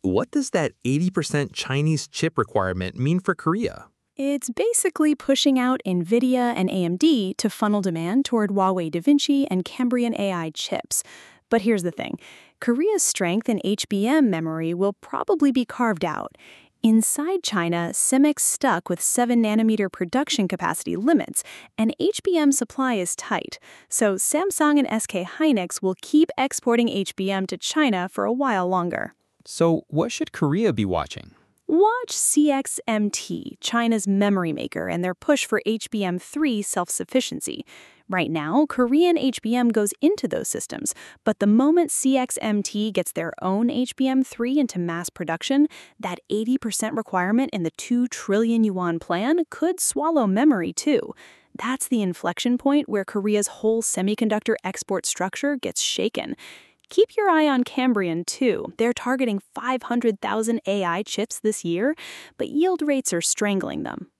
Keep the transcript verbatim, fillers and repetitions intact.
what does that eighty percent Chinese chip requirement mean for Korea? It's basically pushing out NVIDIA and A M D to funnel demand toward Huawei DaVinci and Cambrian A I chips. But here's the thing. Korea's strength in H B M memory will probably be carved out. Inside China, CIMIC's stuck with seven nanometer production capacity limits, and H B M supply is tight. So Samsung and S K Hynix will keep exporting H B M to China for a while longer. So what should Korea be watching? Watch C X M T, China's memory maker, and their push for H B M three self-sufficiency. Right now, Korean H B M goes into those systems, but the moment C X M T gets their own H B M three into mass production, that eighty percent requirement in the two trillion yuan plan could swallow memory too. That's the inflection point where Korea's whole semiconductor export structure gets shaken. Keep your eye on Cambrian, too. They're targeting five hundred thousand A I chips this year, but yield rates are strangling them.